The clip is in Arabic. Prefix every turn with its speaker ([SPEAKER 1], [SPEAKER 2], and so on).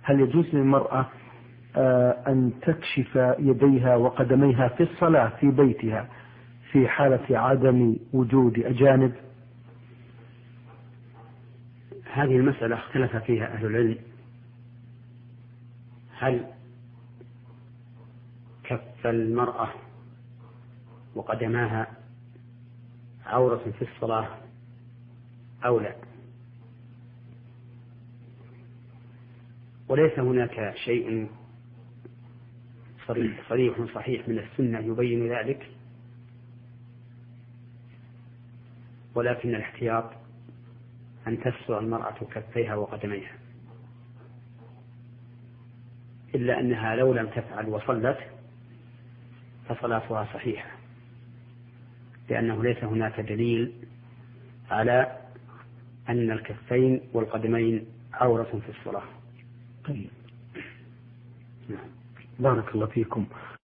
[SPEAKER 1] هل يجوز للمرأة أن تكشف يديها وقدميها في الصلاة في بيتها في حالة عدم وجود أجانب؟
[SPEAKER 2] هذه المسألة اختلف فيها أهل العلم، هل كف المرأة وقدماها عورة في الصلاة أو لا. وليس هناك شيء صريح صحيح من السنة يبين ذلك، ولكن الاحتياط أن تستر المرأة كفيها وقدميها، إلا أنها لو لم تفعل وصلت فصلاتها صحيحة، لأنه ليس هناك دليل على أن الكفين والقدمين عورة في الصلاة.
[SPEAKER 1] طيب. بارك الله فيكم.